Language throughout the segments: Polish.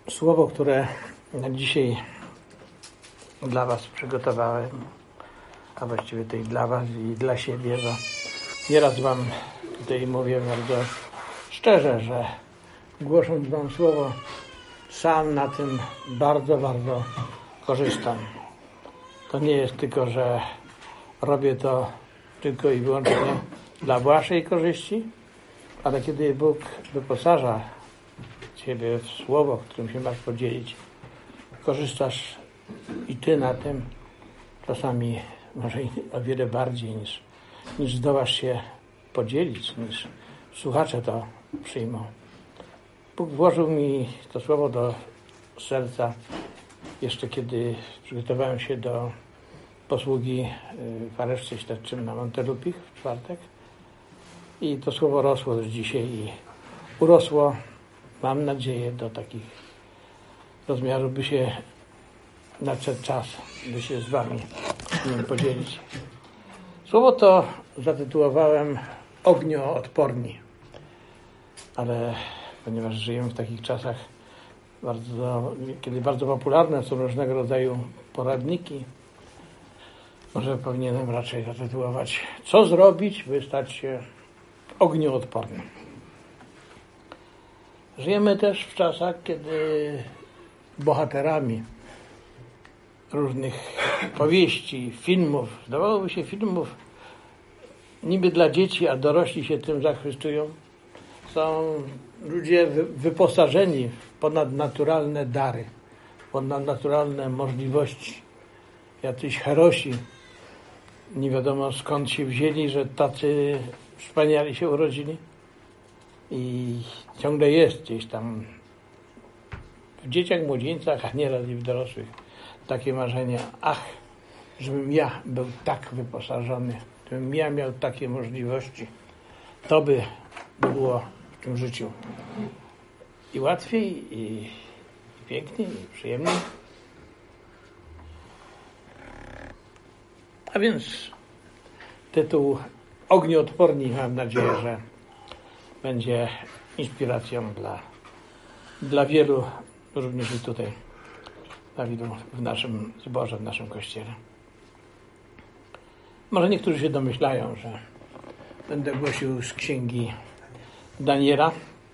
Słowo, które na dzisiaj dla Was przygotowałem, a właściwie to i dla Was, i dla siebie, bo nieraz Wam tutaj mówię bardzo szczerze, że głosząc Wam słowo, sam na tym bardzo, bardzo korzystam. To nie jest tylko, że robię to tylko i wyłącznie dla Waszej korzyści, ale kiedy Bóg wyposaża Ciebie w słowo, którym się masz podzielić, korzystasz i Ty na tym, czasami może o wiele bardziej niż zdołasz się podzielić, niż słuchacze to przyjmą. Bóg włożył mi to słowo do serca jeszcze kiedy przygotowałem się do posługi w areszcie śledczym na Montelupich w czwartek. I to słowo rosło już dzisiaj i urosło, mam nadzieję, do takich rozmiarów, by się nadszedł czas, by się z Wami nim podzielić. Słowo to zatytułowałem Ognioodporni, ale ponieważ żyjemy w takich czasach, kiedy bardzo popularne są różnego rodzaju poradniki, może powinienem raczej zatytułować Co zrobić, by stać się ognioodpornym. Żyjemy też w czasach, kiedy bohaterami różnych powieści, filmów, zdawałoby się filmów niby dla dzieci, a dorośli się tym zachwystują, są ludzie wyposażeni w ponadnaturalne dary, ponadnaturalne możliwości. Jacyś herosi, nie wiadomo skąd się wzięli, że tacy wspaniali się urodzili. I ciągle jest gdzieś tam w dzieciach, młodzieńcach, a nieraz i w dorosłych takie marzenia. Ach, żebym ja był tak wyposażony, żebym ja miał takie możliwości. To by było w tym życiu i łatwiej, i piękniej, i przyjemniej. A więc tytuł Ognioodporni, mam nadzieję, że będzie inspiracją dla wielu, również i tutaj, dla wielu w naszym zborze, w naszym kościele. Może niektórzy się domyślają, że będę głosił z księgi Daniela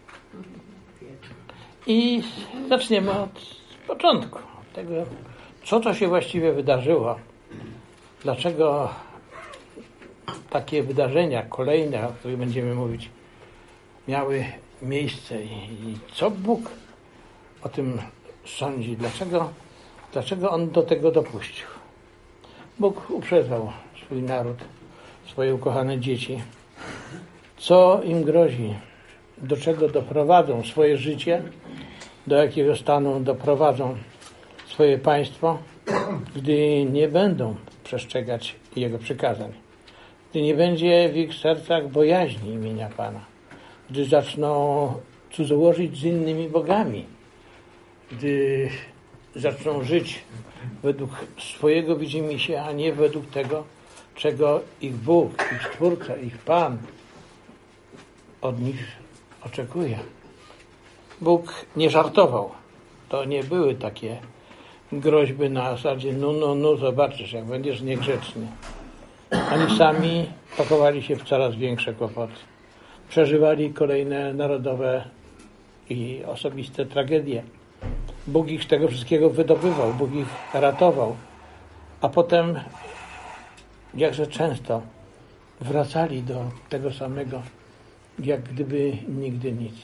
i zaczniemy od początku, od tego, co to się właściwie wydarzyło, dlaczego takie wydarzenia kolejne, o których będziemy mówić, miały miejsce i co Bóg o tym sądzi, dlaczego On do tego dopuścił. Bóg uprzedzał swój naród, swoje ukochane dzieci, co im grozi, do czego doprowadzą swoje życie, do jakiego stanu doprowadzą swoje państwo, gdy nie będą przestrzegać Jego przykazań, gdy nie będzie w ich sercach bojaźni imienia Pana, gdy zaczną cudzołożyć z innymi bogami, gdy zaczną żyć według swojego widzimisię, a nie według tego, czego ich Bóg, ich Stwórca, ich Pan od nich oczekuje. Bóg nie żartował. To nie były takie groźby na zasadzie no, zobaczysz, jak będziesz niegrzeczny. Oni sami pakowali się w coraz większe kłopoty. Przeżywali kolejne narodowe i osobiste tragedie. Bóg ich z tego wszystkiego wydobywał, Bóg ich ratował. A potem, jakże często, wracali do tego samego, jak gdyby nigdy nic.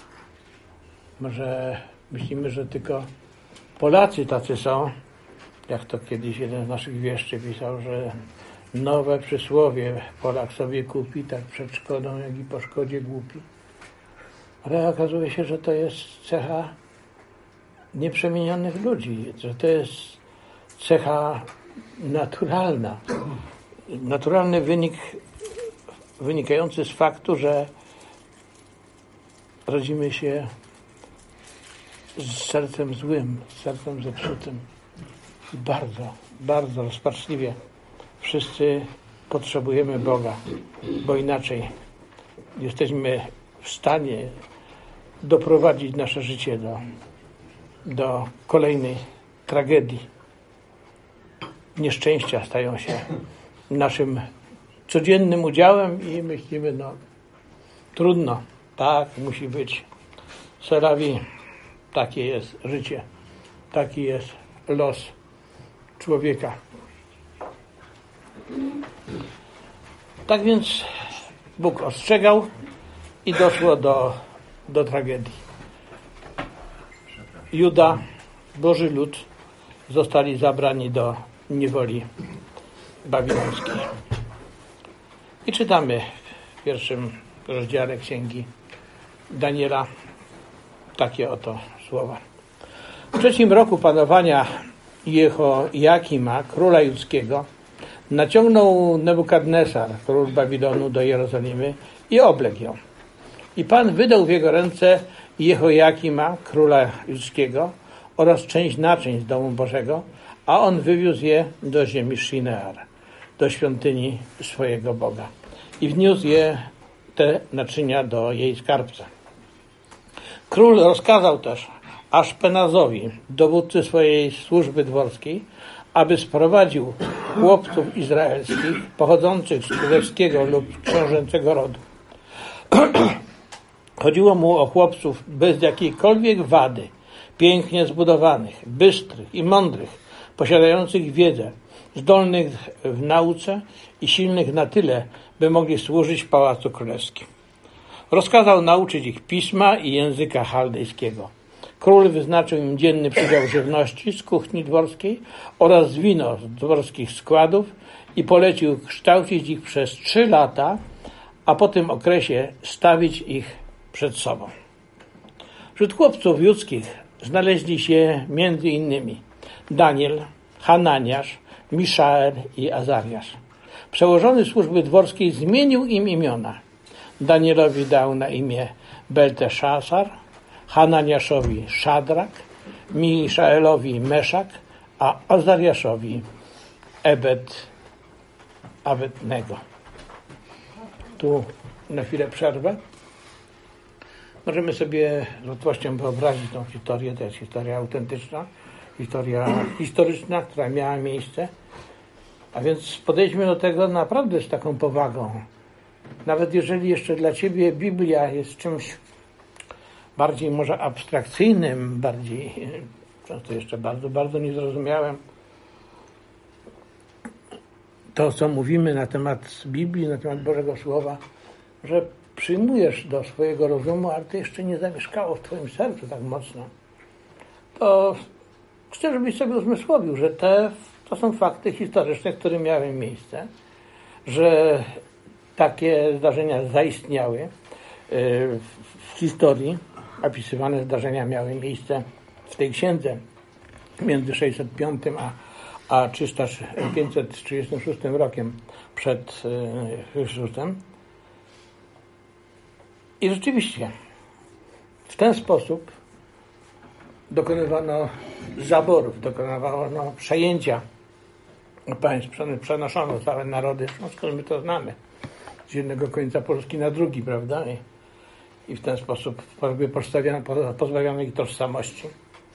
Może myślimy, że tylko Polacy tacy są, jak to kiedyś jeden z naszych wieszczy pisał, że nowe przysłowie Polak sobie kupi, tak przed szkodą, jak i po szkodzie głupi. Ale okazuje się, że to jest cecha nieprzemienionych ludzi, że to jest cecha naturalna. Naturalny wynikający z faktu, że rodzimy się z sercem złym, z sercem zepsutym. I bardzo, bardzo rozpaczliwie wszyscy potrzebujemy Boga, bo inaczej jesteśmy w stanie doprowadzić nasze życie do kolejnej tragedii. Nieszczęścia stają się naszym codziennym udziałem i myślimy, no trudno, tak musi być. Serawi, takie jest życie, taki jest los człowieka. Tak więc Bóg ostrzegał i doszło do tragedii. Juda, Boży lud, zostali zabrani do niewoli babilońskiej. I czytamy w pierwszym rozdziale Księgi Daniela takie oto słowa. W 3 roku panowania Jehoiakima, króla judzkiego, naciągnął Nebukadnesar, król Babilonu, do Jerozolimy i obległ ją. I Pan wydał w jego ręce Jehoiakima, króla judzkiego, oraz część naczyń z domu Bożego, a on wywiózł je do ziemi Shinear, do świątyni swojego Boga. I wniósł te naczynia do jej skarbca. Król rozkazał też Aszpenazowi, dowódcy swojej służby dworskiej, aby sprowadził chłopców izraelskich pochodzących z królewskiego lub książęcego rodu. Chodziło mu o chłopców bez jakiejkolwiek wady, pięknie zbudowanych, bystrych i mądrych, posiadających wiedzę, zdolnych w nauce i silnych na tyle, by mogli służyć w pałacu królewskim. Rozkazał nauczyć ich pisma i języka chaldejskiego. Król wyznaczył im dzienny przydział żywności z kuchni dworskiej oraz wino z dworskich składów i polecił kształcić ich przez 3 lata, a po tym okresie stawić ich przed sobą. Wśród chłopców judzkich znaleźli się między innymi Daniel, Hananiasz, Miszael i Azariasz. Przełożony służby dworskiej zmienił im imiona. Danielowi dał na imię Belteszazar, Hananiaszowi Szadrak, Miszaelowi Meszak, a Azariaszowi Abednego. Tu na chwilę przerwę. Możemy sobie z łatwością wyobrazić tą historię. To jest historia autentyczna, historia historyczna, która miała miejsce. A więc podejdźmy do tego naprawdę z taką powagą. Nawet jeżeli jeszcze dla Ciebie Biblia jest czymś bardziej może abstrakcyjnym, bardziej często jeszcze bardzo, bardzo niezrozumiałym, to, co mówimy na temat Biblii, na temat Bożego Słowa, że przyjmujesz do swojego rozumu, ale to jeszcze nie zamieszkało w Twoim sercu tak mocno, to chcę, żebyś sobie uzmysłowił, że to są fakty historyczne, które miały miejsce, że takie zdarzenia zaistniały w historii. Opisywane zdarzenia miały miejsce w tej księdze między 605 a 536 rokiem przed Chrystusem. I rzeczywiście w ten sposób dokonywano zaborów, dokonywano przejęcia państw, przenoszono całe narody, skoro my to znamy, z jednego końca Polski na drugi, prawda? I w ten sposób pozbawiano ich tożsamości.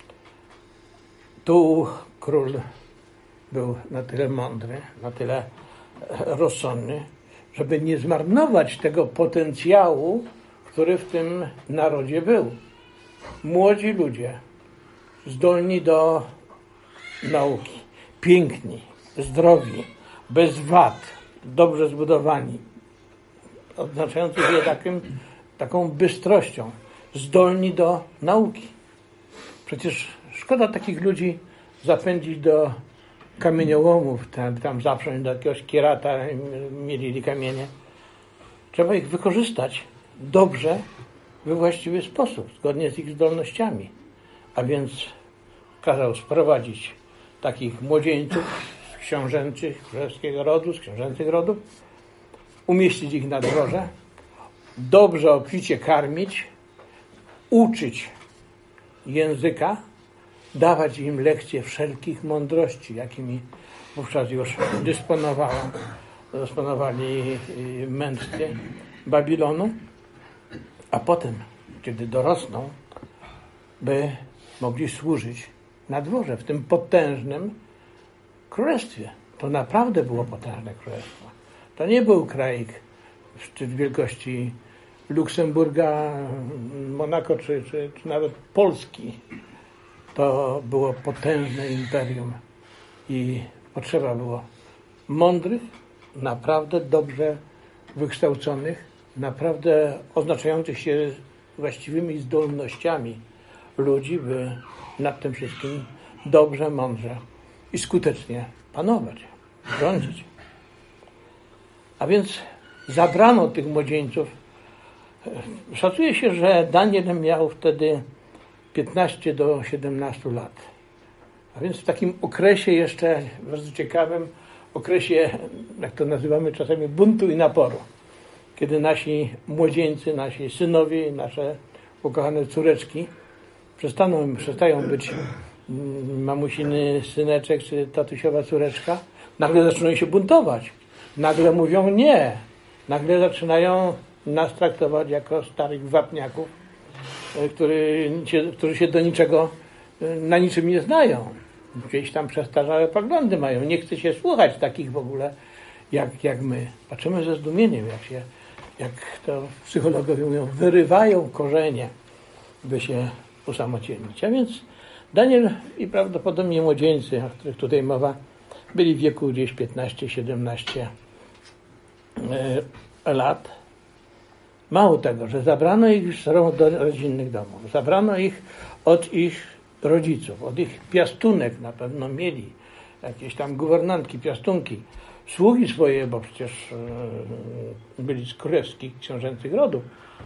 Tu król był na tyle mądry, na tyle rozsądny, żeby nie zmarnować tego potencjału, który w tym narodzie był. Młodzi ludzie, zdolni do nauki, piękni, zdrowi, bez wad, dobrze zbudowani, odznaczający się taką bystrością, zdolni do nauki. Przecież szkoda takich ludzi zapędzić do kamieniołomów, tam zaprząć do jakiegoś kierata, mielili kamienie. Trzeba ich wykorzystać dobrze, we właściwy sposób, zgodnie z ich zdolnościami. A więc kazał sprowadzić takich młodzieńców z książęcych, królewskiego rodu, z książęcych rodów, umieścić ich na dworze, dobrze obficie karmić, uczyć języka, dawać im lekcje wszelkich mądrości, jakimi wówczas już dysponowali mędrcy Babilonu, a potem, kiedy dorosną, by mogli służyć na dworze, w tym potężnym królestwie. To naprawdę było potężne królestwo. To nie był kraj wielkości Luksemburga, Monako czy nawet Polski. To było potężne imperium i potrzeba było mądrych, naprawdę dobrze wykształconych, naprawdę oznaczających się właściwymi zdolnościami ludzi, by nad tym wszystkim dobrze, mądrze i skutecznie panować, rządzić. A więc zabrano tych młodzieńców. Szacuje się, że Daniel miał wtedy 15 do 17 lat. A więc w takim okresie jeszcze, bardzo ciekawym okresie, jak to nazywamy czasami, buntu i naporu. Kiedy nasi młodzieńcy, nasi synowie, nasze ukochane córeczki przestają być mamusiny syneczek czy tatusiowa córeczka, nagle zaczynają się buntować. Nagle mówią nie. Nagle zaczynają nas traktować jako starych wapniaków, którzy się do niczego, na niczym nie znają. Gdzieś tam przestarzałe poglądy mają. Nie chce się słuchać takich w ogóle jak my. Patrzymy ze zdumieniem, jak to psychologowie mówią, wyrywają korzenie, by się usamodzielnić. A więc Daniel i prawdopodobnie młodzieńcy, o których tutaj mowa, byli w wieku gdzieś 15-17 lat. Mało tego, że zabrano ich do rodzinnych domów, zabrano ich od ich rodziców, od ich piastunek, na pewno mieli jakieś tam guwernantki, piastunki, sługi swoje, bo przecież byli z królewskich, książęcych rodów.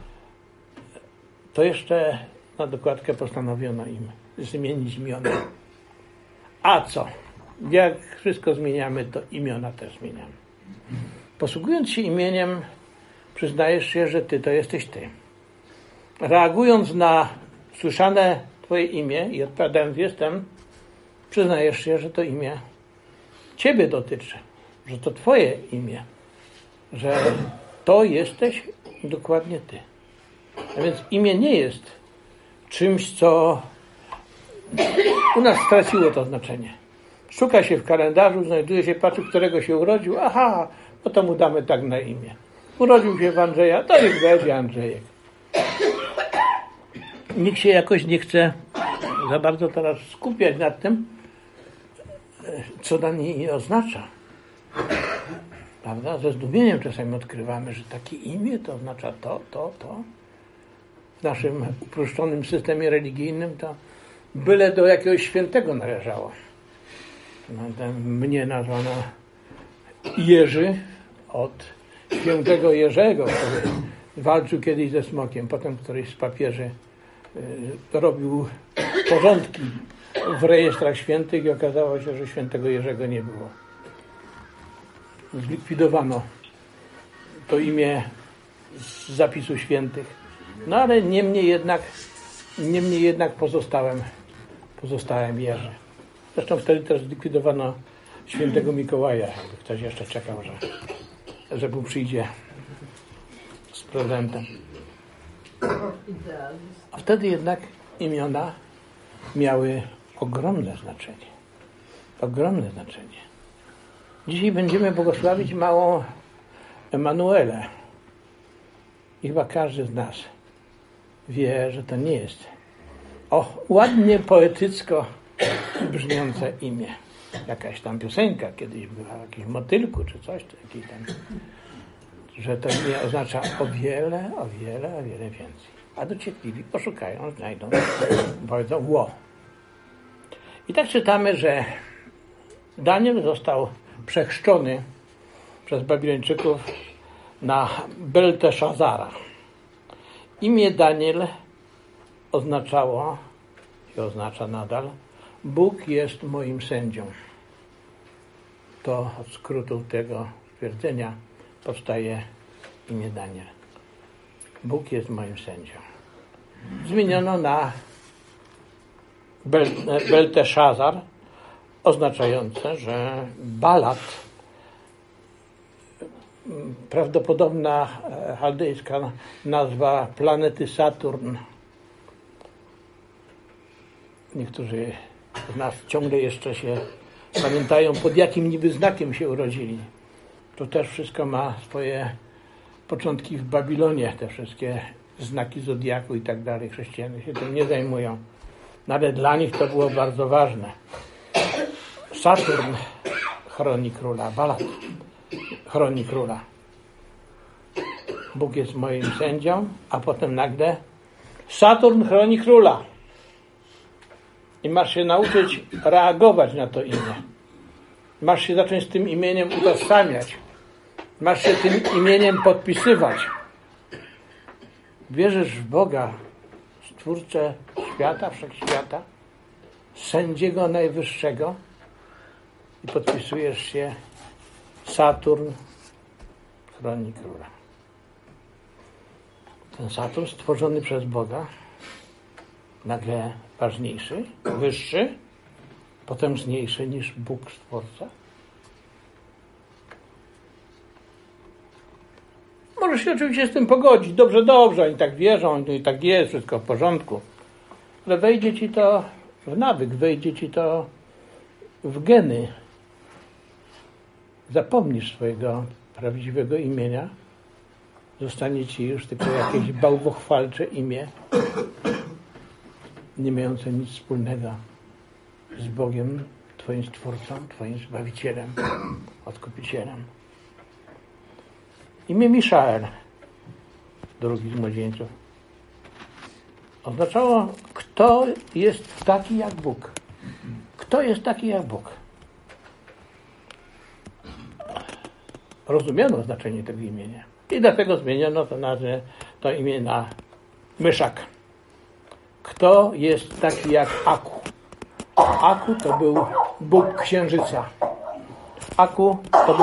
To jeszcze na dokładkę postanowiono im zmienić imiona. A co? Jak wszystko zmieniamy, to imiona też zmieniamy. Posługując się imieniem, przyznajesz się, że ty to jesteś ty. Reagując na słyszane twoje imię i odpowiadając jestem, przyznajesz się, że to imię ciebie dotyczy, że to twoje imię, że to jesteś dokładnie ty. A więc imię nie jest czymś, co u nas straciło to znaczenie. Szuka się w kalendarzu, znajduje się, patrzy, którego się urodził, aha, no to mu damy tak na imię. Urodził się w Andrzeja, to niech będzie Andrzejek. Nikt się jakoś nie chce za bardzo teraz skupiać nad tym, co dane imię oznacza. Prawda? Ze zdumieniem czasami odkrywamy, że takie imię to oznacza to. W naszym uproszczonym systemie religijnym to byle do jakiegoś świętego należało. Mnie nazwano Jerzy od świętego Jerzego, który walczył kiedyś ze smokiem. Potem któryś z papieży robił porządki w rejestrach świętych i okazało się, że świętego Jerzego nie było. Zlikwidowano to imię z zapisu świętych. No ale niemniej jednak pozostałem Jerzy. Zresztą wtedy też zlikwidowano świętego Mikołaja, jakby ktoś jeszcze czekał, że Bóg przyjdzie z prezentem. A wtedy jednak imiona miały ogromne znaczenie. Ogromne znaczenie. Dzisiaj będziemy błogosławić małą Emanuelę. I chyba każdy z nas wie, że to nie jest ładnie poetycko brzmiące imię. Jakaś tam piosenka kiedyś była o jakimś motylku czy coś, czy jakiś tam, że to imię oznacza o wiele więcej. A dociekliwi poszukają, znajdą, powiedzą ło. I tak czytamy, że Daniel został przechrzczony przez Babilończyków na Belteszazara. Imię Daniel oznaczało i oznacza nadal Bóg jest moim sędzią. To od skrótu tego stwierdzenia powstaje imię Daniel. Bóg jest moim sędzią. Zmieniono na Belteszazar, oznaczające, że Balat, prawdopodobna chaldejska nazwa planety Saturn, niektórzy z nas ciągle jeszcze się pamiętają, pod jakim niby znakiem się urodzili. To też wszystko ma swoje początki w Babilonie, te wszystkie znaki zodiaku i tak dalej. Chrześcijanie się tym nie zajmują. Nawet dla nich to było bardzo ważne. Saturn chroni króla, Balat chroni króla. Bóg jest moim sędzią, a potem nagle Saturn chroni króla. I masz się nauczyć reagować na to imię. Masz się zacząć z tym imieniem utożsamiać. Masz się tym imieniem podpisywać. Wierzysz w Boga, Stwórcę świata, wszechświata, sędziego najwyższego i podpisujesz się Saturn chroni króla. Ten Saturn stworzony przez Boga, nagle ważniejszy, wyższy, potężniejszy niż Bóg Stwórca. Możesz się oczywiście z tym pogodzić. Dobrze, oni tak wierzą, i tak jest, wszystko w porządku. Ale wejdzie ci to w nawyk, wejdzie ci to w geny. Zapomnisz swojego prawdziwego imienia. Zostanie ci już tylko jakieś bałwochwalcze imię, nie mające nic wspólnego z Bogiem, Twoim Stwórcą, Twoim Zbawicielem, Odkupicielem. Imię Miszael, drugi z młodzieńców, oznaczało, kto jest taki jak Bóg. Kto jest taki jak Bóg? Rozumiano znaczenie tego imienia. I dlatego zmieniono to imię na Myszak. Kto jest taki jak Aku? Aku to był Bóg Księżyca. Aku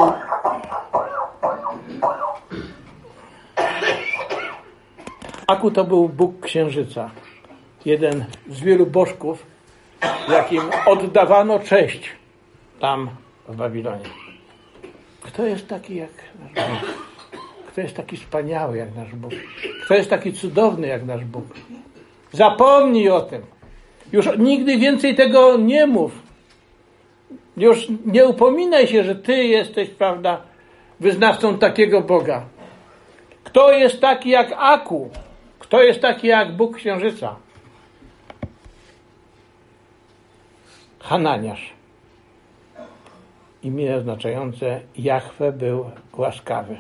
to był Bóg Księżyca. Jeden z wielu bożków, jakim oddawano cześć tam w Babilonie. Kto jest taki jak nasz Bóg? Kto jest taki wspaniały jak nasz Bóg? Kto jest taki cudowny jak nasz Bóg? Zapomnij o tym. Już nigdy więcej tego nie mów. Już nie upominaj się, że ty jesteś, prawda, wyznawcą takiego Boga. Kto jest taki jak Aku? Kto jest taki jak Bóg Księżyca? Hananiasz. Imię oznaczające Jahwe był łaskawy.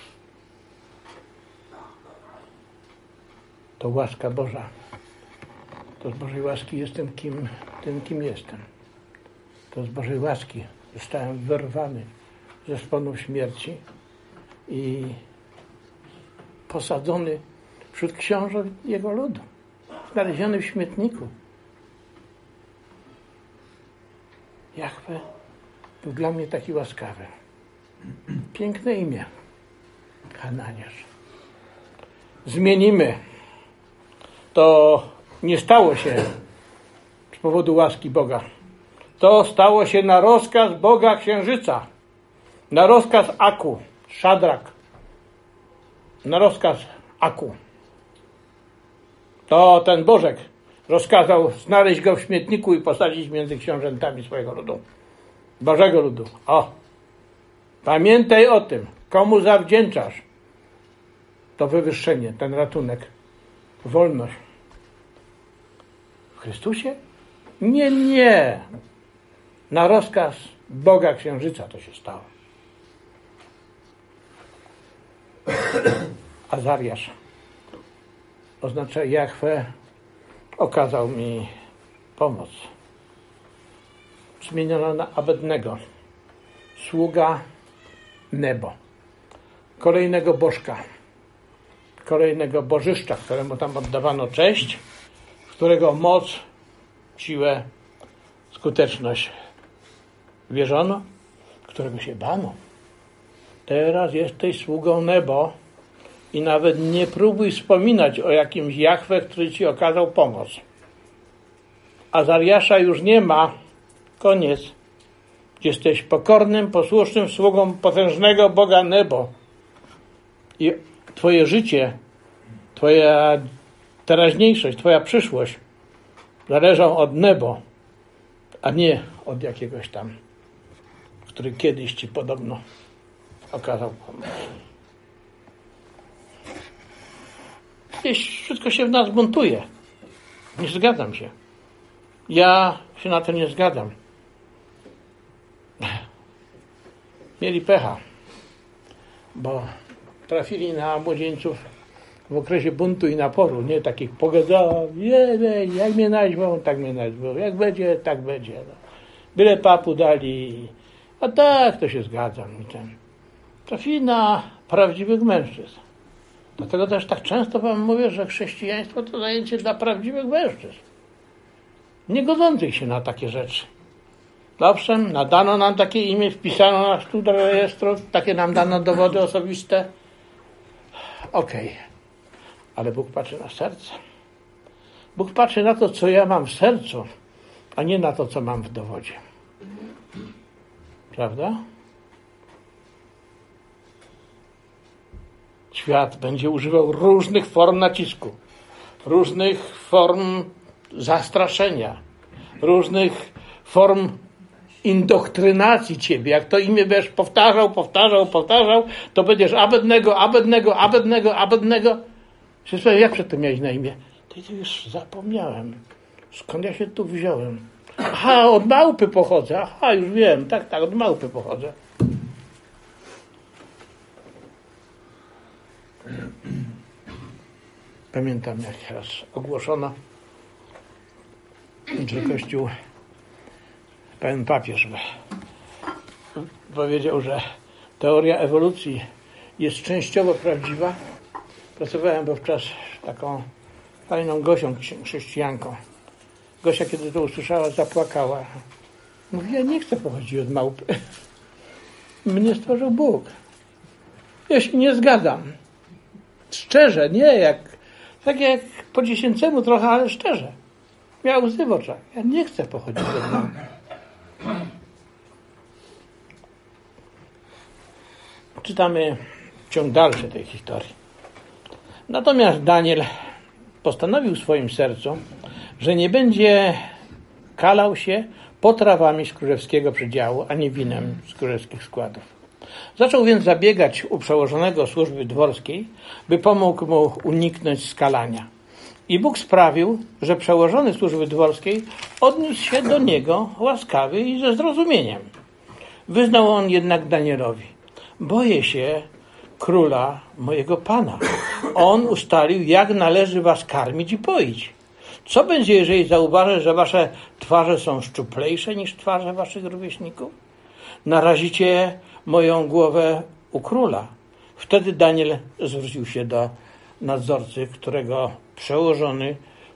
To łaska Boża. To z Bożej łaski jestem tym, kim jestem. To z Bożej łaski zostałem wyrwany ze szponów śmierci i posadzony wśród książąt jego ludu. Znaleziony w śmietniku. Jahwe był dla mnie taki łaskawy. Piękne imię. Hananiasz. Zmienimy. To nie stało się z powodu łaski Boga. To stało się na rozkaz Boga Księżyca. Na rozkaz Aku. Szadrak. Na rozkaz Aku. To ten Bożek rozkazał znaleźć go w śmietniku i posadzić między książętami swojego ludu. Bożego ludu. O! Pamiętaj o tym. Komu zawdzięczasz to wywyższenie, ten ratunek, wolność. W Chrystusie? Nie. Na rozkaz Boga Księżyca to się stało. Azariasz oznacza Jahwe okazał mi pomoc. Zmieniono na Abednego, sługa Nebo, kolejnego bożka, kolejnego bożyszcza, któremu tam oddawano cześć, którego moc, siłę, skuteczność wierzono, którego się bano. Teraz jesteś sługą Nebo i nawet nie próbuj wspominać o jakimś Jahwe, który ci okazał pomoc. Azariasza już nie ma. Koniec. Jesteś pokornym, posłusznym sługą potężnego Boga Nebo. I twoje życie, twoja teraźniejszość, twoja przyszłość zależą od Nebo, a nie od jakiegoś tam, który kiedyś ci podobno okazał pomoc. Gdzieś wszystko się w nas buntuje. Nie zgadzam się. Ja się na to nie zgadzam. Mieli pecha, bo trafili na młodzieńców w okresie buntu i naporu, nie takich pogadzanych, jak mnie naźmą, tak mnie naźmą, jak będzie, tak będzie. No. Byle papu dali, a tak, to się zgadzam. Trafili na prawdziwych mężczyzn. Dlatego też tak często wam mówię, że chrześcijaństwo to zajęcie dla prawdziwych mężczyzn. Nie godzących się na takie rzeczy. Owszem, nadano nam takie imię, wpisano nas tu do rejestru, takie nam dano dowody osobiste. Okej. Ale Bóg patrzy na serce. Bóg patrzy na to, co ja mam w sercu, a nie na to, co mam w dowodzie. Prawda? Świat będzie używał różnych form nacisku, różnych form zastraszenia, różnych form indoktrynacji ciebie. Jak to imię będziesz powtarzał, to będziesz Abednego. Jak przedtem miałeś na imię? To już zapomniałem. Skąd ja się tu wziąłem? Aha, od małpy pochodzę. Aha, już wiem. Tak, od małpy pochodzę. Pamiętam, jak raz ogłoszono, że Kościół, pewien papież powiedział, że teoria ewolucji jest częściowo prawdziwa. Pracowałem wówczas z taką fajną Gosią, chrześcijanką. Gosia, kiedy to usłyszała, zapłakała. Mówi, ja nie chcę pochodzić od małpy. Mnie stworzył Bóg. Ja się nie zgadzam. Szczerze, nie tak jak po dziesięcemu trochę, ale szczerze. Miał łzy w oczach. Ja nie chcę pochodzić od małpy. Czytamy ciąg dalszy tej historii. Natomiast Daniel postanowił w swoim sercu, że nie będzie kalał się potrawami z królewskiego przydziału, ani winem z królewskich składów. Zaczął więc zabiegać u przełożonego służby dworskiej, by pomógł mu uniknąć skalania. I Bóg sprawił, że przełożony służby dworskiej odniósł się do niego łaskawie i ze zrozumieniem. Wyznał on jednak Danielowi: boję się króla mojego pana. On ustalił, jak należy was karmić i poić. Co będzie, jeżeli zauważy, że wasze twarze są szczuplejsze niż twarze waszych rówieśników? Narazicie moją głowę u króla. Wtedy Daniel zwrócił się do nadzorcy, którego przełożony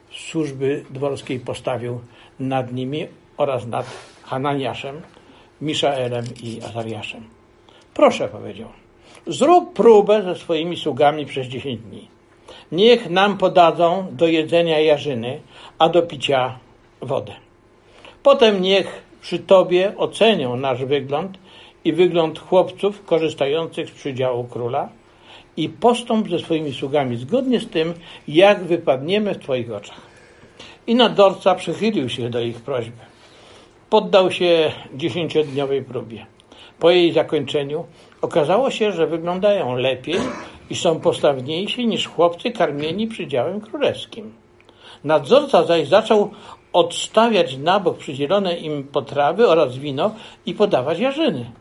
służby dworskiej postawił nad nimi oraz nad Hananiaszem, Miszaelem i Azariaszem. Proszę, powiedział, zrób próbę ze swoimi sługami przez 10 dni. Niech nam podadzą do jedzenia jarzyny, a do picia wodę. Potem niech przy tobie ocenią nasz wygląd i wygląd chłopców korzystających z przydziału króla i postąp ze swoimi sługami zgodnie z tym, jak wypadniemy w twoich oczach. I nadzorca przychylił się do ich prośby. Poddał się 10-dniowej próbie. Po jej zakończeniu okazało się, że wyglądają lepiej i są postawniejsi niż chłopcy karmieni przydziałem królewskim. Nadzorca zaś zaczął odstawiać na bok przydzielone im potrawy oraz wino i podawać jarzyny.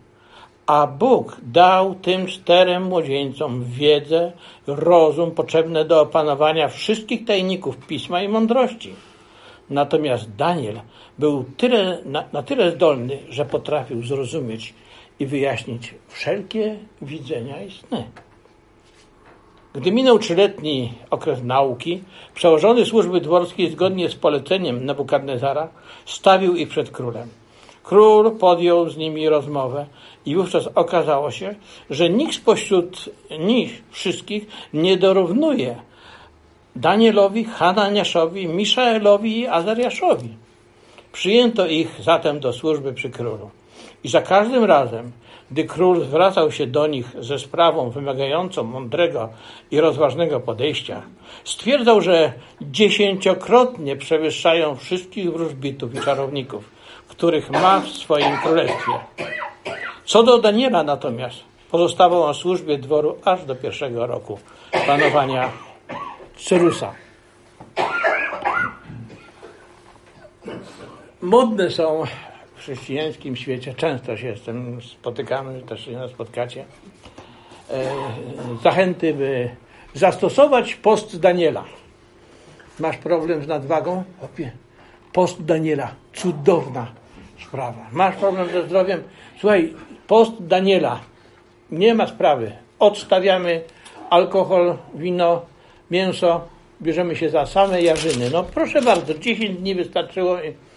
A Bóg dał tym 4 młodzieńcom wiedzę, rozum potrzebne do opanowania wszystkich tajników pisma i mądrości. Natomiast Daniel był na tyle zdolny, że potrafił zrozumieć i wyjaśnić wszelkie widzenia i sny. Gdy minął 3-letni okres nauki, przełożony służby dworskiej zgodnie z poleceniem Nebukadnezara stawił ich przed królem. Król podjął z nimi rozmowę i wówczas okazało się, że nikt spośród nich wszystkich nie dorównuje Danielowi, Hananiaszowi, Miszaelowi i Azariaszowi. Przyjęto ich zatem do służby przy królu. I za każdym razem, gdy król zwracał się do nich ze sprawą wymagającą mądrego i rozważnego podejścia, stwierdzał, że 10-krotnie przewyższają wszystkich wróżbitów i czarowników, których ma w swoim królestwie. Co do Daniela natomiast, pozostawał on w służbie dworu aż do 1. roku panowania Cyrusa. Modne są w chrześcijańskim świecie, często się z tym spotykamy, też się spotkacie, zachęty, by zastosować post Daniela. Masz problem z nadwagą? Post Daniela. Cudowna sprawa. Masz problem ze zdrowiem? Słuchaj, post Daniela. Nie ma sprawy. Odstawiamy alkohol, wino, mięso. Bierzemy się za same jarzyny. No proszę bardzo, 10 dni wystarczyło.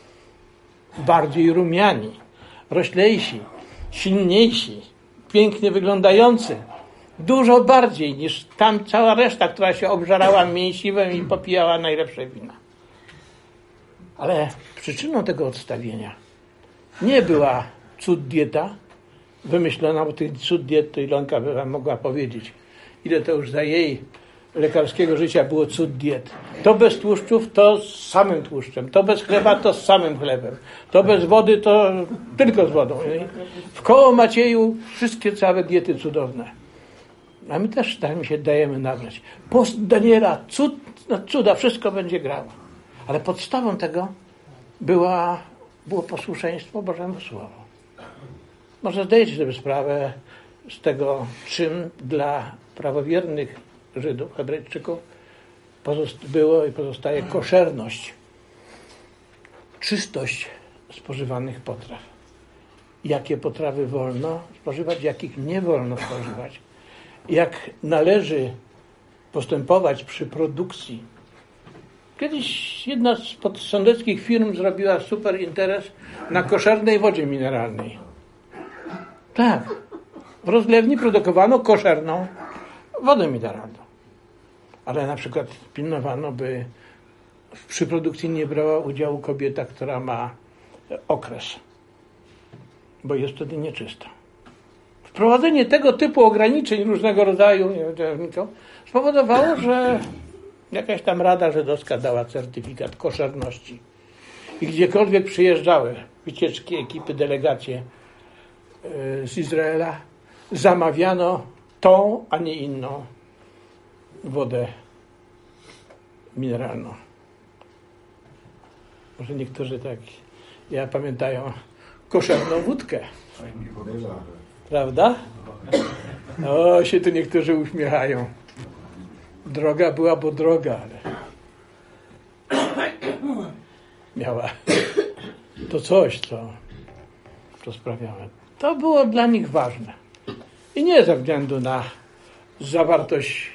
Bardziej rumiani, roślejsi, silniejsi, pięknie wyglądający. Dużo bardziej niż tam cała reszta, która się obżarała mięsiwem i popijała najlepsze wina. Ale przyczyną tego odstawienia nie była cud dieta wymyślona, bo tych cud diet to Ilonka by wam mogła powiedzieć, ile to już za jej lekarskiego życia było cud diet. To bez tłuszczów, to z samym tłuszczem. To bez chleba, to z samym chlebem. To bez wody, to tylko z wodą. W koło Macieju wszystkie całe diety cudowne. A my też tak mi się dajemy nabrać. Post Daniela, cuda, wszystko będzie grało. Ale podstawą tego było posłuszeństwo Bożemu Słowu. Może zdajecie sobie sprawę z tego, czym dla prawowiernych Żydów, Hebrajczyków było i pozostaje koszerność, czystość spożywanych potraw. Jakie potrawy wolno spożywać, jakich nie wolno spożywać. Jak należy postępować przy produkcji. Kiedyś jedna z podsądeckich firm zrobiła super interes na koszernej wodzie mineralnej. Tak. W rozlewni produkowano koszerną wodę mineralną. Ale na przykład pilnowano, by przy produkcji nie brała udziału kobieta, która ma okres, bo jest wtedy nieczysta. Wprowadzenie tego typu ograniczeń różnego rodzaju spowodowało, że jakaś tam Rada Żydowska dała certyfikat koszerności. I gdziekolwiek przyjeżdżały wycieczki, ekipy, delegacje z Izraela, zamawiano tą, a nie inną wodę mineralną. Może niektórzy tak, ja pamiętają koszerną wódkę. Prawda? O, się tu niektórzy uśmiechają. Droga była, bo droga, ale miała to coś, co sprawiało. To było dla nich ważne. I nie ze względu na zawartość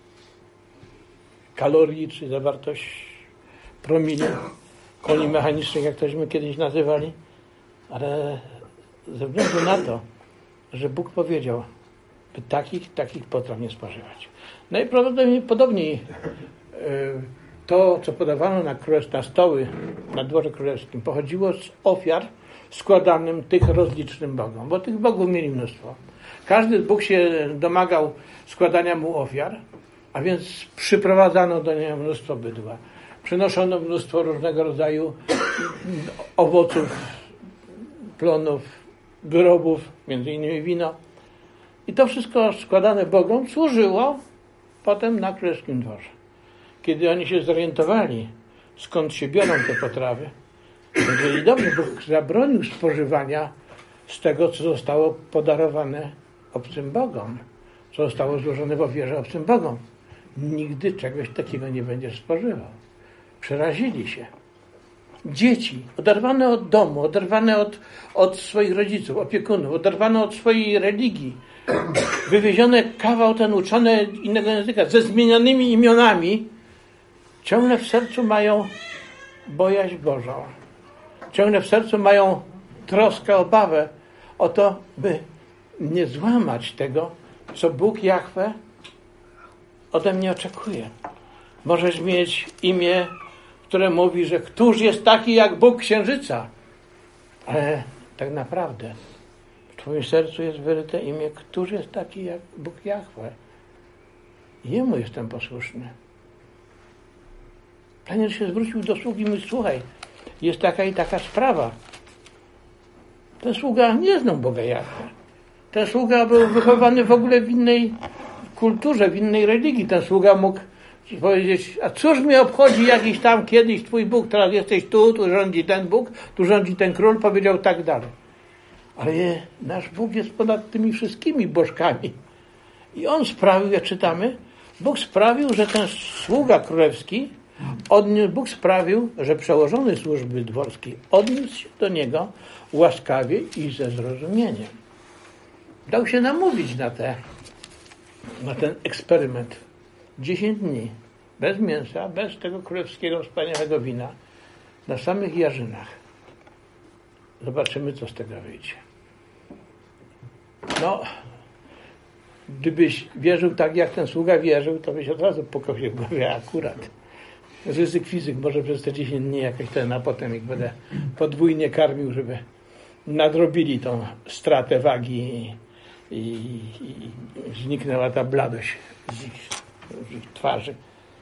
kalorii, czy zawartość promili, koni mechanicznych, jak tośmy kiedyś nazywali, ale ze względu na to, że Bóg powiedział, by takich potraw nie spożywać. Najprawdopodobniej to, co podawano na stoły na dworze królewskim, pochodziło z ofiar składanym tych rozlicznym bogom, bo tych bogów mieli mnóstwo. Każdy Bóg się domagał składania mu ofiar, a więc przyprowadzano do niego mnóstwo bydła. Przynoszono mnóstwo różnego rodzaju owoców, plonów, wyrobów, między innymi wino. I to wszystko składane Bogom służyło potem na królewskim dworze. Kiedy oni się zorientowali, skąd się biorą te potrawy, jeżeli dobrze Bóg zabronił spożywania z tego, co zostało podarowane obcym Bogom, co zostało złożone w ofierze obcym Bogom. Nigdy czegoś takiego nie będziesz spożywał. Przerazili się. Dzieci, oderwane od domu, oderwane od swoich rodziców, opiekunów, oderwane od swojej religii, wywiezione kawał ten uczone innego języka, ze zmienionymi imionami, ciągle w sercu mają bojaźń Bożą. Ciągle w sercu mają troskę, obawę o to, by nie złamać tego, co Bóg Jahwe ode mnie oczekuje. Możesz mieć imię, które mówi, że któż jest taki jak Bóg Księżyca, ale tak naprawdę w twoim sercu jest wyryte imię, któż jest taki jak Bóg Jahwe. Jemu jestem posłuszny. Daniel się zwrócił do sługi i mówi, słuchaj, jest taka i taka sprawa. Ten sługa nie znał Boga Jahwe. Ten sługa był wychowany w ogóle w innej kulturze, w innej religii. Ten sługa mógł powiedzieć, a cóż mnie obchodzi jakiś tam kiedyś twój Bóg, teraz jesteś tu rządzi ten Bóg, tu rządzi ten król, powiedział tak dalej. Ale nasz Bóg jest ponad tymi wszystkimi bożkami. I on sprawił, jak czytamy, Bóg sprawił, że ten sługa królewski, Bóg sprawił, że przełożony służby dworskiej odniósł się do niego łaskawie i ze zrozumieniem. Dał się namówić na ten eksperyment. 10 dni, bez mięsa, bez tego królewskiego wspaniałego wina, na samych jarzynach. Zobaczymy, co z tego wyjdzie. No, gdybyś wierzył tak, jak ten sługa wierzył, to byś od razu pukał się w głowie akurat. Ryzyk fizyk, może przez te 10 dni jakoś a potem ich będę podwójnie karmił, żeby nadrobili tą stratę wagi i zniknęła ta bladość z ich twarzy.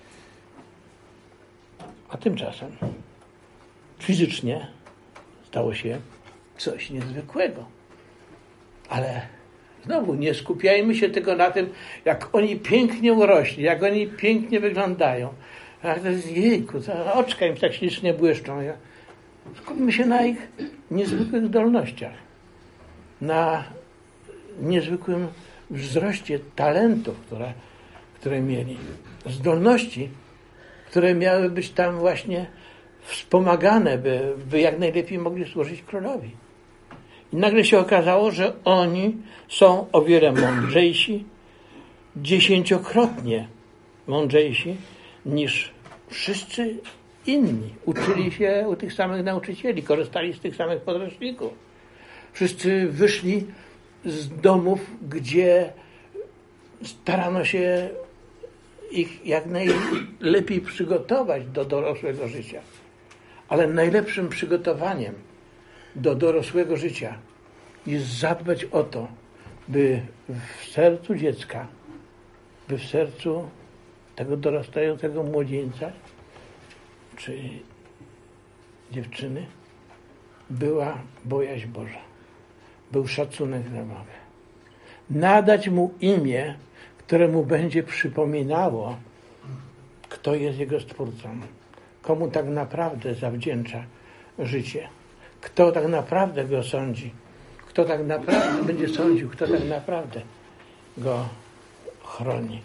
A tymczasem fizycznie stało się coś niezwykłego. Ale znowu nie skupiajmy się tylko na tym, jak oni pięknie urośli, jak oni pięknie wyglądają. Jejku, oczka im tak ślicznie błyszczą. Skupmy się na ich niezwykłych zdolnościach, na niezwykłym wzroście talentów, które mieli. Zdolności, które miały być tam właśnie wspomagane, by jak najlepiej mogli służyć królowi. I nagle się okazało, że oni są o wiele mądrzejsi, 10-krotnie mądrzejsi niż wszyscy inni. Uczyli się u tych samych nauczycieli, korzystali z tych samych podręczników. Wszyscy wyszli z domów, gdzie starano się ich jak najlepiej przygotować do dorosłego życia. Ale najlepszym przygotowaniem do dorosłego życia jest zadbać o to, by w sercu dziecka, by w sercu tego dorastającego młodzieńca czy dziewczyny była bojaźń Boża, był szacunek dla Boga. Nadać mu imię, które mu będzie przypominało, kto jest jego Stwórcą, komu tak naprawdę zawdzięcza życie, kto tak naprawdę go sądzi, kto tak naprawdę będzie sądził, kto tak naprawdę go chroni.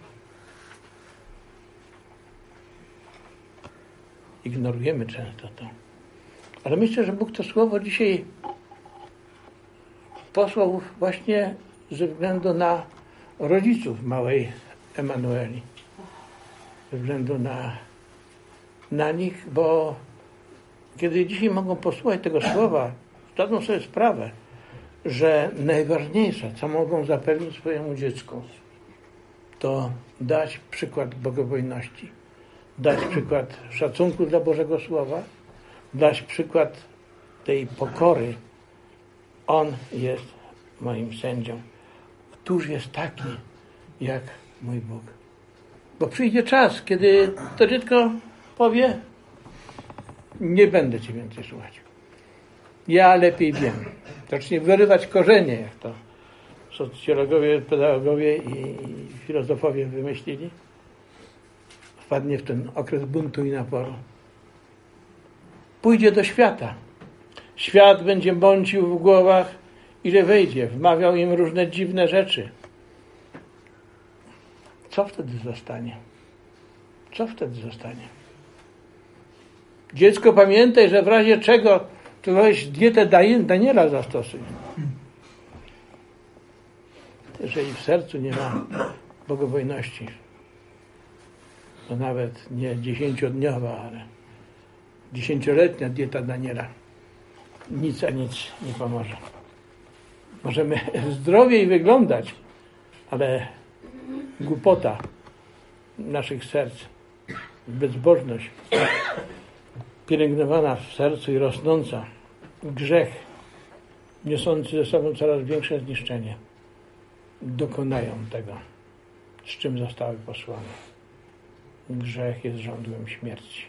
Ignorujemy często to. Ale myślę, że Bóg to słowo dzisiaj posłał właśnie ze względu na rodziców małej Emanueli. Ze względu na nich, bo kiedy dzisiaj mogą posłuchać tego słowa, zdadzą sobie sprawę, że najważniejsze, co mogą zapewnić swojemu dziecku, to dać przykład bogobojności, dać przykład szacunku dla Bożego Słowa, dać przykład tej pokory. On jest moim sędzią. Któż jest taki jak mój Bóg? Bo przyjdzie czas, kiedy to dziecko powie, nie będę Cię więcej słuchać. Ja lepiej wiem. Zacznie wyrywać korzenie, jak to socjologowie, pedagogowie i filozofowie wymyślili. Wpadnie w ten okres buntu i naporu. Pójdzie do świata. Świat będzie błądził w głowach, ile wejdzie. Wmawiał im różne dziwne rzeczy. Co wtedy zostanie? Co wtedy zostanie? Dziecko, pamiętaj, że w razie czego to weź dietę Daniela zastosuj. Jeżeli w sercu nie ma bogobojności, to nawet nie 10-dniowa, ale 10-letnia dieta Daniela nic nie pomoże. Możemy zdrowiej wyglądać, ale głupota naszych serc, bezbożność pielęgnowana w sercu i rosnąca, grzech niosący ze sobą coraz większe zniszczenie, dokonają tego, z czym zostały posłane. Grzech jest żądłem śmierci.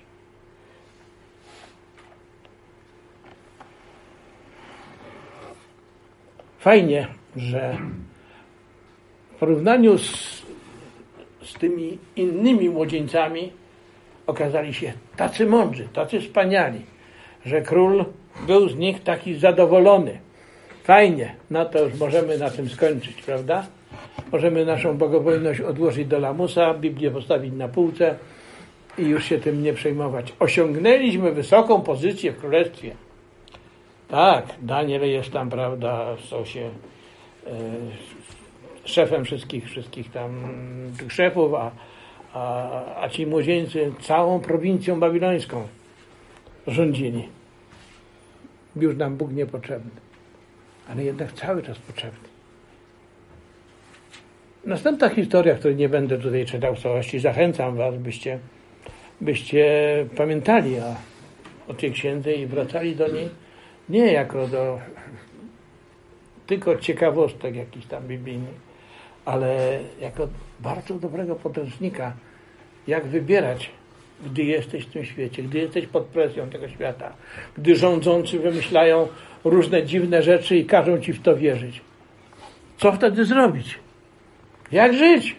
Fajnie, że w porównaniu z tymi innymi młodzieńcami okazali się tacy mądrzy, tacy wspaniali, że król był z nich taki zadowolony. Fajnie, no to już możemy na tym skończyć, prawda? Możemy naszą bogobojność odłożyć do lamusa, Biblię postawić na półce i już się tym nie przejmować. Osiągnęliśmy wysoką pozycję w królestwie. Tak, Daniel jest tam, prawda, stał się szefem wszystkich tam tych szefów, a ci młodzieńcy całą prowincją babilońską rządzili. Już nam Bóg niepotrzebny, ale jednak cały czas potrzebny. Następna historia, której nie będę tutaj czytał w całości, zachęcam was, byście pamiętali o tej księdze i wracali do niej nie jako do tylko ciekawostek jakichś tam biblijnych, ale jako bardzo dobrego podręcznika, jak wybierać, gdy jesteś w tym świecie, gdy jesteś pod presją tego świata, gdy rządzący wymyślają różne dziwne rzeczy i każą ci w to wierzyć. Co wtedy zrobić? Jak żyć?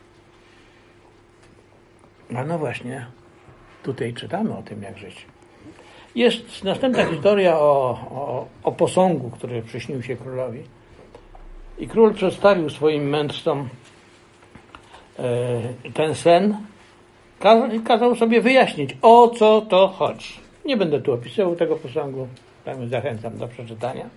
No właśnie, tutaj czytamy o tym, jak żyć. Jest następna historia o posągu, który przyśnił się królowi. I król przedstawił swoim mędrcom ten sen. Kazał sobie wyjaśnić, o co to chodzi. Nie będę tu opisywał tego posągu, tak zachęcam do przeczytania.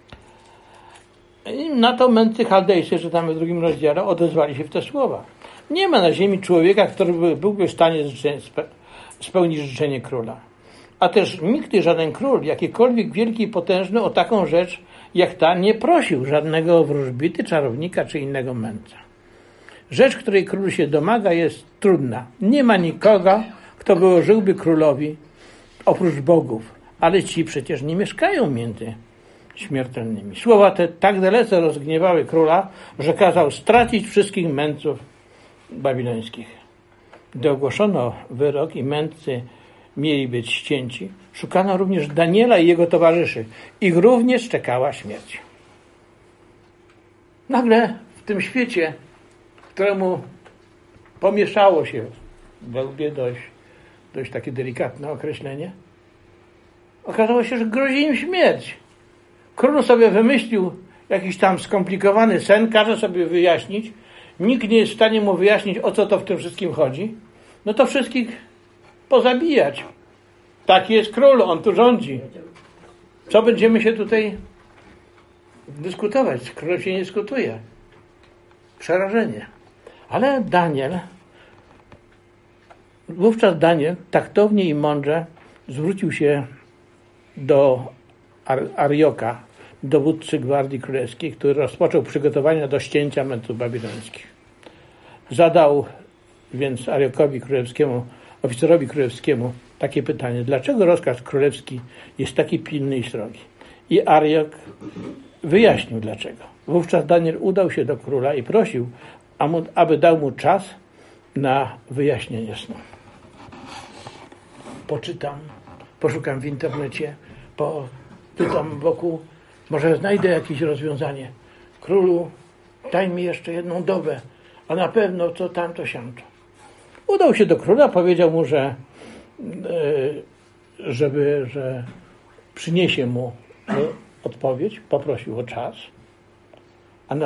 I na to mędrcy chaldejscy, czytamy w 2 rozdziale, odezwali się w te słowa. Nie ma na ziemi człowieka, który byłby w stanie spełnić życzenie króla. A też nigdy żaden król, jakikolwiek wielki i potężny, o taką rzecz jak ta nie prosił żadnego wróżbity, czarownika czy innego mędrca. Rzecz, której król się domaga, jest trudna. Nie ma nikogo, kto wyłożyłby królowi oprócz bogów, ale ci przecież nie mieszkają między śmiertelnymi. Słowa te tak dalece rozgniewały króla, że kazał stracić wszystkich mędrców babilońskich. Gdy ogłoszono wyrok i mędrcy mieli być ścięci, szukano również Daniela i jego towarzyszy. Ich również czekała śmierć. Nagle w tym świecie, któremu pomieszało się, lubię dość takie delikatne określenie, okazało się, że grozi im śmierć. Król sobie wymyślił jakiś tam skomplikowany sen, każe sobie wyjaśnić. Nikt nie jest w stanie mu wyjaśnić, o co to w tym wszystkim chodzi. No to wszystkich pozabijać. Taki jest król, on tu rządzi. Co będziemy się tutaj dyskutować? Z królem się nie dyskutuje. Przerażenie. Ale wówczas Daniel taktownie i mądrze zwrócił się do Arioka, dowódcy gwardii królewskiej, który rozpoczął przygotowania do ścięcia mędrców babilońskich. Zadał więc Ariokowi królewskiemu, oficerowi królewskiemu, takie pytanie: dlaczego rozkaz królewski jest taki pilny i srogi? I Ariok wyjaśnił dlaczego. Wówczas Daniel udał się do króla i prosił, aby dał mu czas na wyjaśnienie snu. Poczytam, poszukam w internecie, pytam wokół, może znajdę jakieś rozwiązanie. Królu, daj mi jeszcze jedną dobę, a na pewno to tamto siamto. Udał się do króla, powiedział mu, że przyniesie mu odpowiedź, poprosił o czas, a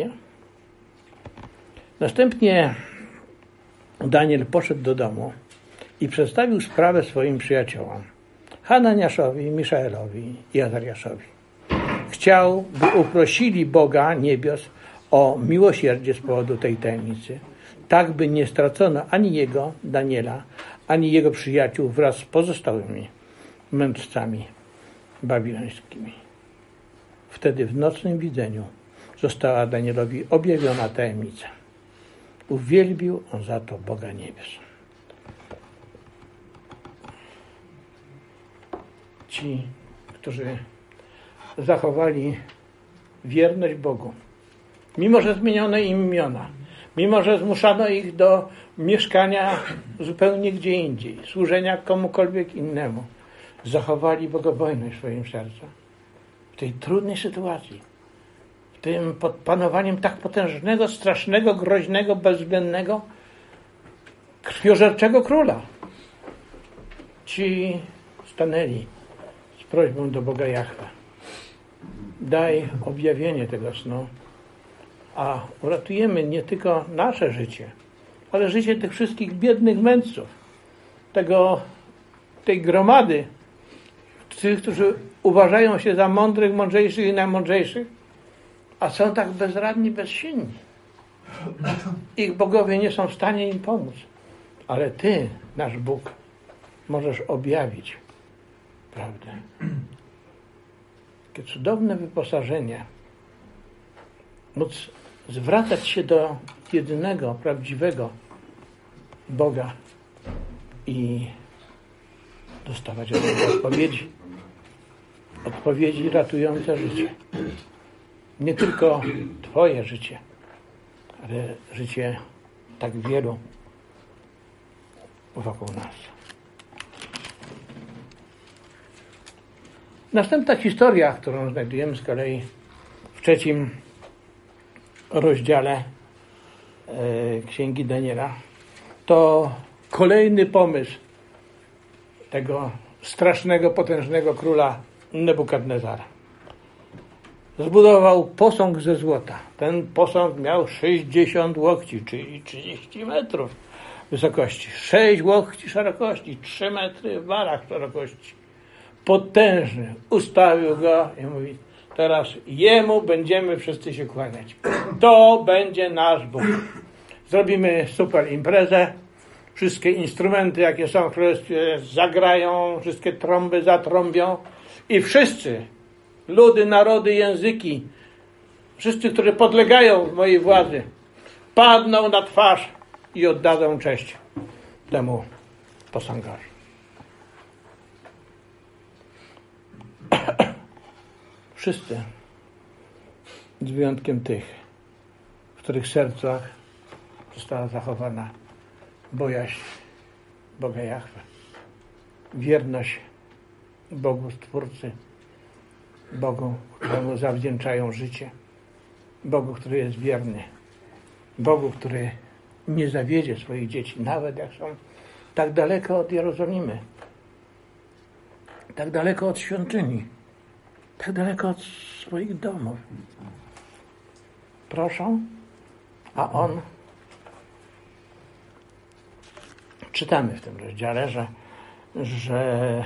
następnie Daniel poszedł do domu i przedstawił sprawę swoim przyjaciołom, Hananiaszowi, Miszaelowi i Azariaszowi. Chciał, by uprosili Boga niebios o miłosierdzie z powodu tej tajemnicy, tak by nie stracono ani jego, Daniela, ani jego przyjaciół wraz z pozostałymi mędrcami babilońskimi. Wtedy w nocnym widzeniu została Danielowi objawiona tajemnica. Uwielbił on za to Boga niebios. Ci, którzy zachowali wierność Bogu. Mimo że zmieniono im imiona, mimo że zmuszano ich do mieszkania zupełnie gdzie indziej, służenia komukolwiek innemu, zachowali bogobojność w swoim sercu. W tej trudnej sytuacji, w tym pod panowaniem tak potężnego, strasznego, groźnego, bezwzględnego, krwiożerczego króla. Ci stanęli z prośbą do Boga Jahwe. Daj objawienie tego snu, a uratujemy nie tylko nasze życie, ale życie tych wszystkich biednych mędrców, tej gromady, tych, którzy uważają się za mądrych, mądrzejszych i najmądrzejszych, a są tak bezradni, bezsilni. Ich bogowie nie są w stanie im pomóc. Ale Ty, nasz Bóg, możesz objawić prawdę. Takie cudowne wyposażenie. Móc zwracać się do jedynego, prawdziwego Boga i dostawać od Niego odpowiedzi. Odpowiedzi ratujące życie. Nie tylko Twoje życie, ale życie tak wielu wokół nas. Następna historia, którą znajdujemy z kolei w 3 rozdziale Księgi Daniela, to kolejny pomysł tego strasznego, potężnego króla Nebukadnezara. Zbudował posąg ze złota. Ten posąg miał 60 łokci, czyli 30 metrów wysokości, 6 łokci szerokości, 3 metry w barach szerokości. Potężny. Ustawił go i mówi, teraz Jemu będziemy wszyscy się kłaniać. To będzie nasz Bóg. Zrobimy super imprezę. Wszystkie instrumenty, jakie są w królestwie, zagrają, wszystkie trąby zatrąbią i wszyscy, ludy, narody, języki, wszyscy, którzy podlegają mojej władzy, padną na twarz i oddadzą cześć temu posągowi. Wszyscy, z wyjątkiem tych, w których sercach została zachowana bojaźń Boga Jahwe, wierność Bogu Stwórcy, Bogu, któremu zawdzięczają życie, Bogu, który jest wierny, Bogu, który nie zawiedzie swoich dzieci, nawet jak są tak daleko od Jerozolimy, tak daleko od świątyni, tak daleko od swoich domów. Proszą, a On, czytamy w tym rozdziale, że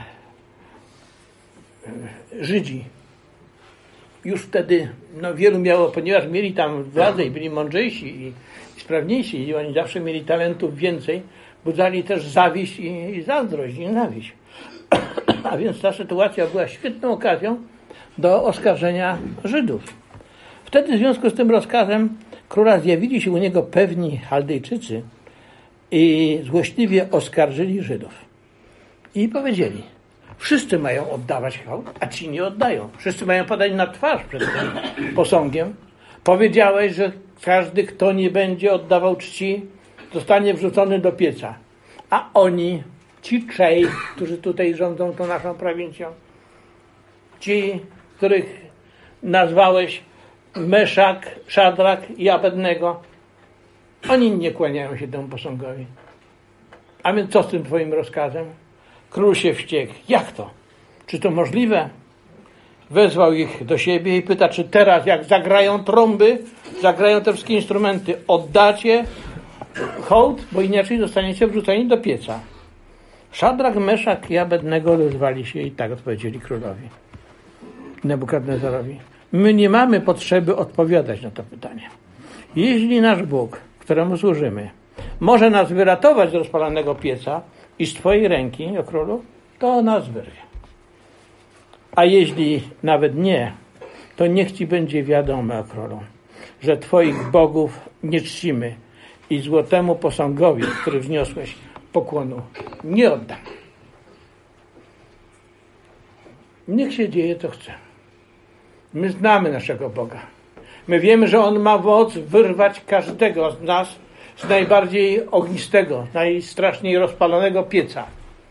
Żydzi już wtedy, wielu miało, ponieważ mieli tam władzę i byli mądrzejsi i sprawniejsi i oni zawsze mieli talentów więcej, budzali też zawiść i zazdrość i nienawiść. A więc ta sytuacja była świetną okazją do oskarżenia Żydów. Wtedy w związku z tym rozkazem króla zjawili się u niego pewni Chaldejczycy i złośliwie oskarżyli Żydów. I powiedzieli, wszyscy mają oddawać hołd, a ci nie oddają. Wszyscy mają podać na twarz przed tym posągiem. Powiedziałeś, że każdy, kto nie będzie oddawał czci, zostanie wrzucony do pieca. A oni, ci trzej, którzy tutaj rządzą tą naszą prowincją, ci, których nazwałeś Meszak, Szadrak i Abednego, oni nie kłaniają się temu posągowi. A więc co z tym twoim rozkazem? Król się wściekł. Jak to? Czy to możliwe? Wezwał ich do siebie i pyta, czy teraz jak zagrają trąby, zagrają te wszystkie instrumenty, oddacie hołd, bo inaczej zostaniecie wrzuceni do pieca. Szadrak, Meszak i Abednego odezwali się i tak odpowiedzieli królowi Nebukadnezarowi. My nie mamy potrzeby odpowiadać na to pytanie. Jeśli nasz Bóg, któremu służymy, może nas wyratować z rozpalanego pieca i z twojej ręki, o królu, to nas wyrwie. A jeśli nawet nie, to niech ci będzie wiadome, o królu, że twoich bogów nie czcimy i złotemu posągowi, który wzniosłeś, pokłonu nie oddam. Niech się dzieje, co chce. My znamy naszego Boga. My wiemy, że On ma moc wyrwać każdego z nas z najbardziej ognistego, najstraszniej rozpalonego pieca.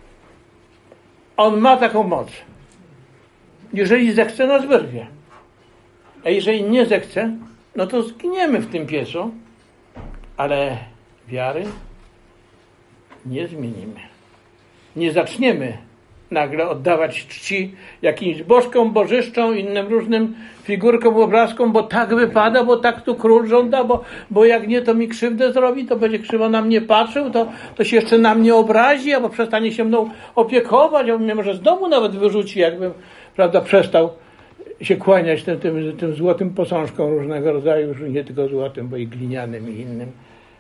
On ma taką moc. Jeżeli zechce, nas wyrwie. A jeżeli nie zechce, no to zginiemy w tym piecu, ale wiary nie zmienimy. Nie zaczniemy nagle oddawać czci jakimś bożkom, bożyszczom, innym różnym figurkom, obrazkom, bo tak wypada, bo tak tu król żąda, bo jak nie, to mi krzywdę zrobi, to będzie krzywo na mnie patrzył, to się jeszcze na mnie obrazi, albo przestanie się mną opiekować, albo mnie może z domu nawet wyrzuci, jakbym, prawda, przestał się kłaniać tym złotym posążkom różnego rodzaju, już nie tylko złotym, bo i glinianym i innym.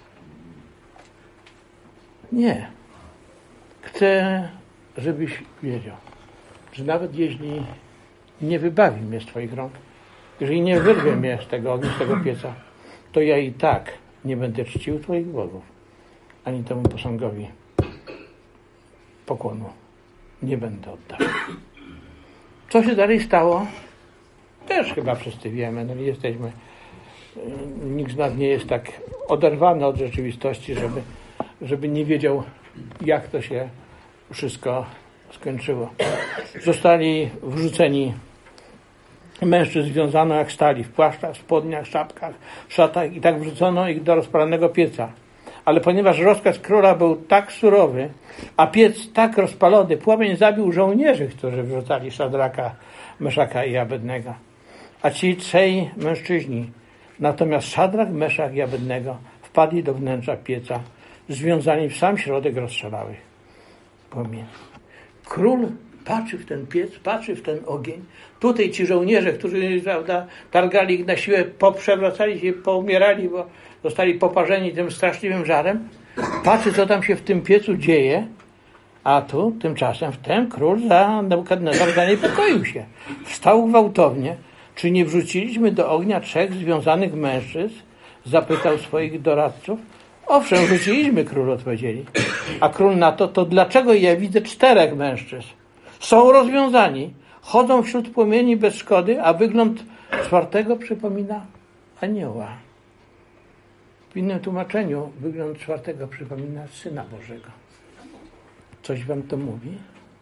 Nie. Chcę, żebyś wiedział, że nawet jeśli nie wybawi mnie z Twoich rąk, jeżeli nie wyrwie mnie z tego pieca, to ja i tak nie będę czcił Twoich bogów, ani temu posągowi pokłonu nie będę oddawał. Co się dalej stało? Też chyba wszyscy wiemy, no jesteśmy, nikt z nas nie jest tak oderwany od rzeczywistości, żeby nie wiedział, jak to się wszystko skończyło. Zostali wrzuceni mężczyzn, związano jak stali, w płaszczach, spodniach, szapkach, szatach i tak wrzucono ich do rozpalonego pieca. Ale ponieważ rozkaz króla był tak surowy, a piec tak rozpalony, płomień zabił żołnierzy, którzy wrzucali Szadraka, Meszaka i Abednego. A ci trzej mężczyźni, natomiast Szadrak, Meszak i Abednego, wpadli do wnętrza pieca, związani w sam środek rozstrzelały płomień. Król patrzy w ten piec, patrzy w ten ogień. Tutaj ci żołnierze, którzy, prawda, targali ich na siłę, poprzewracali się, poumierali, bo zostali poparzeni tym straszliwym żarem. Patrzy, co tam się w tym piecu dzieje, a tu tymczasem wtem król Nebukadnezar zaniepokoił się. Wstał gwałtownie. Czy nie wrzuciliśmy do ognia 3 związanych mężczyzn? Zapytał swoich doradców. Owszem, wrzuciliśmy, król odpowiedzieli. A król na to dlaczego ja widzę 4 mężczyzn? Są rozwiązani, chodzą wśród płomieni bez szkody, a wygląd 4 przypomina anioła. W innym tłumaczeniu wygląd 4 przypomina Syna Bożego. Coś wam to mówi?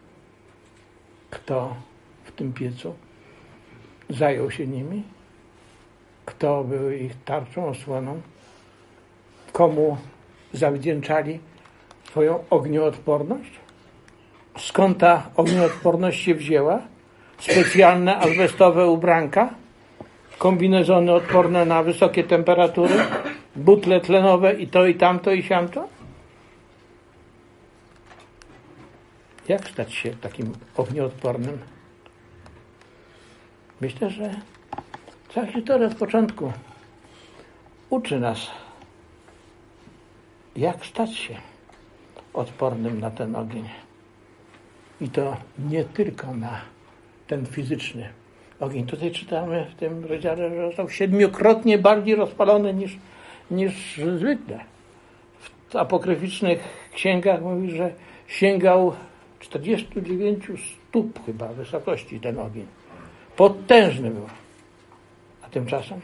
Kto w tym piecu zajął się nimi? Kto był ich tarczą, osłoną? Komu zawdzięczali swoją ognioodporność? Skąd ta ognioodporność się wzięła? Specjalne azbestowe ubranka? Kombinezony odporne na wysokie temperatury? Butle tlenowe i to, i tamto, i siamto? Jak stać się takim ognioodpornym? Myślę, że cała historia od początku uczy nas, jak stać się odpornym na ten ogień. I to nie tylko na ten fizyczny ogień. Tutaj czytamy w tym rozdziale, że został 7-krotnie bardziej rozpalony niż zwykle. W apokryficznych księgach mówi, że sięgał 49 stóp chyba wysokości ten ogień. Potężny był. A tymczasem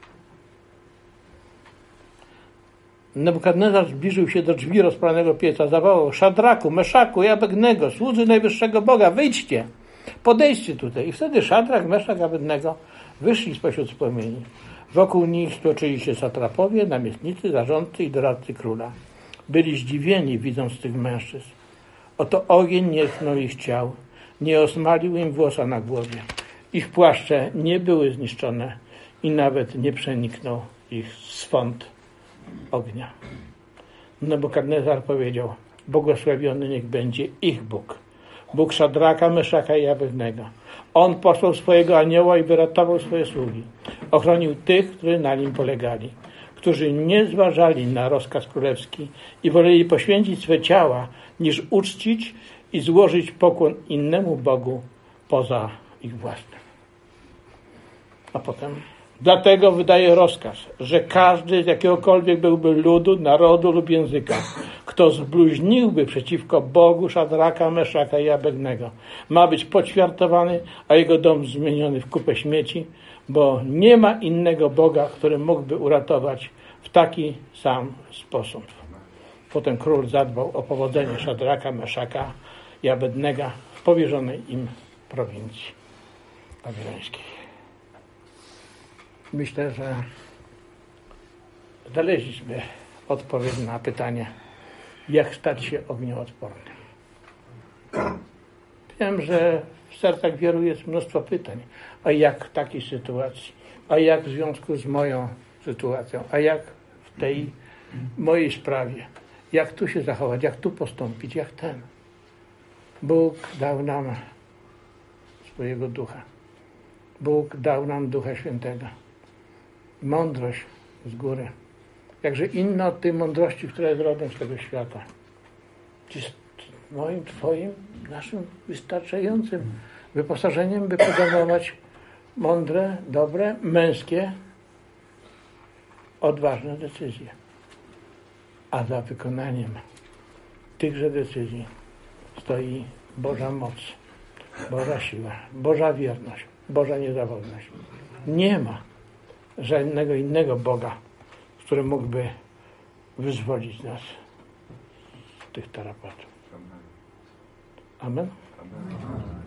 Nebukadnezar zbliżył się do drzwi rozpalonego pieca, zawołał: Szadraku, Meszaku i Abednego, słudzy najwyższego Boga, wyjdźcie, podejdźcie tutaj. I wtedy Szadrak, Meszak i Abednego wyszli spośród płomieni. Wokół nich stoczyli się satrapowie, namiestnicy, zarządcy i doradcy króla. Byli zdziwieni, widząc tych mężczyzn. Oto ogień nie tknął ich ciał, nie osmalił im włosa na głowie. Ich płaszcze nie były zniszczone i nawet nie przeniknął ich swąd ognia. Nebukadnezar powiedział: błogosławiony niech będzie ich Bóg, Bóg Szadraka, Meszaka i Abednego. On posłał swojego anioła i wyratował swoje sługi. Ochronił tych, którzy na nim polegali, którzy nie zważali na rozkaz królewski i woleli poświęcić swe ciała, niż uczcić i złożyć pokłon innemu Bogu poza ich własnym. A potem Dlatego wydaje rozkaz, że każdy z jakiegokolwiek byłby ludu, narodu lub języka, kto zbluźniłby przeciwko Bogu Szadraka, Meszaka i Abednego, ma być poćwiartowany, a jego dom zmieniony w kupę śmieci, bo nie ma innego Boga, który mógłby uratować w taki sam sposób. Potem król zadbał o powodzenie Szadraka, Meszaka i Abednego w powierzonej im prowincji babilońskiej. Myślę, że znaleźliśmy odpowiedź na pytanie, jak stać się ognioodpornym. Wiem, że w sercach wielu jest mnóstwo pytań. A jak w takiej sytuacji? A jak w związku z moją sytuacją? A jak w tej mojej sprawie? Jak tu się zachować? Jak tu postąpić? Jak ten? Bóg dał nam swojego ducha. Bóg dał nam Ducha Świętego. Mądrość z góry. Jakże inna od tej mądrości, która jest rodem z tego świata. Czy z moim, twoim, naszym wystarczającym wyposażeniem, by podejmować mądre, dobre, męskie, odważne decyzje. A za wykonaniem tychże decyzji stoi Boża moc, Boża siła, Boża wierność, Boża niezawodność. Nie ma żadnego innego Boga, który mógłby wyzwolić nas z tych tarapatów. Amen? Amen.